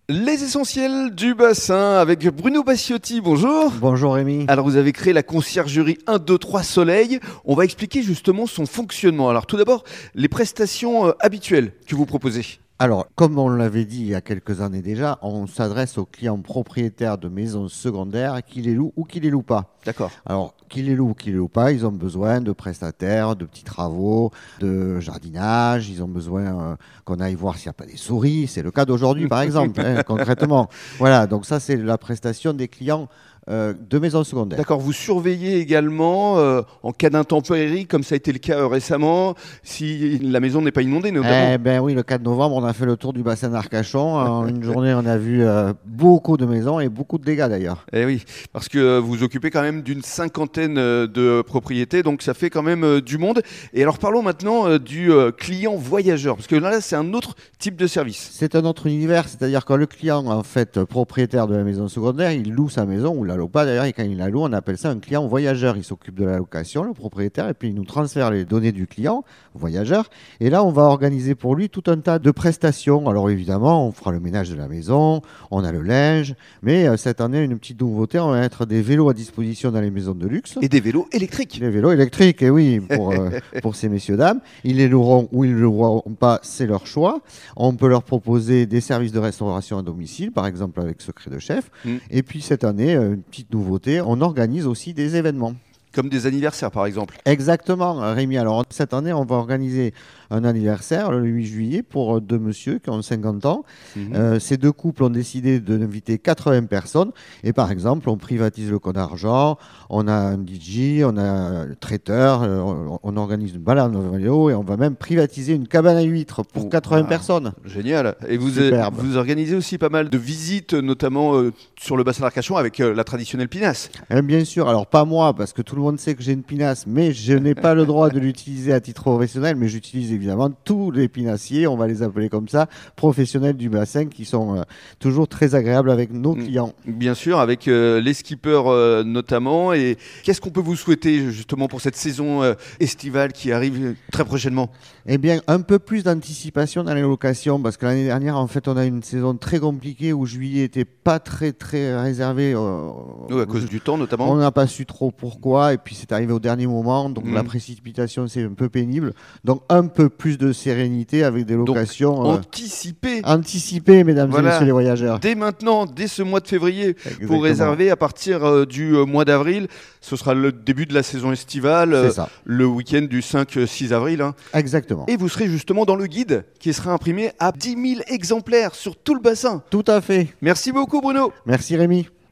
Les essentiels du bassin avec Bruno Bacciotti, bonjour. Bonjour Rémi. Alors vous avez créé la conciergerie 1, 2, 3 Soleil. On va expliquer justement son fonctionnement. Alors tout d'abord, les prestations habituelles que vous proposez. Alors, comme on l'avait dit il y a quelques années déjà, on s'adresse aux clients propriétaires de maisons secondaires qui les louent ou qui les louent pas. D'accord. Alors, qui les louent ou qui les louent pas, ils ont besoin de prestataires, de petits travaux, de jardinage, ils ont besoin qu'on aille voir s'il n'y a pas des souris. C'est le cas d'aujourd'hui par exemple, concrètement. Voilà, donc ça c'est la prestation des clients de maisons secondaires. D'accord, vous surveillez également en cas d'intempérie, comme ça a été le cas récemment, si la maison n'est pas inondée notamment. Eh ben oui, le 4 novembre, on a fait le tour du bassin d'Arcachon. En une journée, on a vu beaucoup de maisons et beaucoup de dégâts d'ailleurs. Eh oui, parce que vous occupez quand même d'une cinquantaine de propriétés, donc ça fait quand même du monde. Et alors parlons maintenant du client voyageur, parce que là c'est un autre type de service. C'est un autre univers, c'est-à-dire que le client, en fait, propriétaire de la maison secondaire, il loue sa maison ou la loue pas d'ailleurs, et quand il la loue, on appelle ça un client voyageur. Il s'occupe de la location, le propriétaire, et puis il nous transfère les données du client voyageur. Et là, on va organiser pour lui tout un tas de prestations. Alors évidemment, on fera le ménage de la maison, on a le linge, mais cette année, une petite nouveauté, on va mettre des vélos à disposition dans les maisons de luxe. Et des vélos électriques. Les vélos électriques, et oui, pour ces messieurs-dames. Ils les loueront ou ils ne le loueront pas, c'est leur choix. On peut leur proposer des services de restauration à domicile, par exemple avec Secret de Chef. Et puis cette année, une petite nouveauté, on organise aussi des événements. Comme des anniversaires par exemple. Exactement, Rémi. Alors cette année, on va organiser un anniversaire le 8 juillet pour deux messieurs qui ont 50 ans. Ces deux couples ont décidé d'inviter 80 personnes. Et par exemple, on privatise le compte d'argent, on a un DJ, on a un traiteur, on organise une balade en vélo et on va même privatiser une cabane à huîtres pour 80 personnes. Génial. Et vous organisez aussi pas mal de visites, notamment sur le bassin d'Arcachon avec la traditionnelle pinasse. Et bien sûr, alors pas moi, parce que tout le monde sait que j'ai une pinasse, mais je n'ai pas le droit de l'utiliser à titre professionnel, mais j'utilise évidemment tous les pinassiers, on va les appeler comme ça, professionnels du bassin, qui sont toujours très agréables avec nos clients. Bien sûr, avec les skippers notamment. Et qu'est-ce qu'on peut vous souhaiter justement pour cette saison estivale qui arrive très prochainement? Eh bien, un peu plus d'anticipation dans les locations, parce que l'année dernière, en fait, on a eu une saison très compliquée où juillet n'était pas très réservé. Oui, à cause du temps notamment. On n'a pas su trop pourquoi, et puis c'est arrivé au dernier moment, donc la précipitation, c'est un peu pénible. Donc un peu plus de sérénité avec des locations anticipées, mesdames et messieurs les voyageurs. Dès maintenant, dès ce mois de février, exactement. Pour réserver à partir du mois d'avril, ce sera le début de la saison estivale, le week-end du 5-6 avril. Hein. Exactement. Et vous serez justement dans le guide qui sera imprimé à 10 000 exemplaires sur tout le bassin. Tout à fait. Merci beaucoup Bruno. Merci Rémi.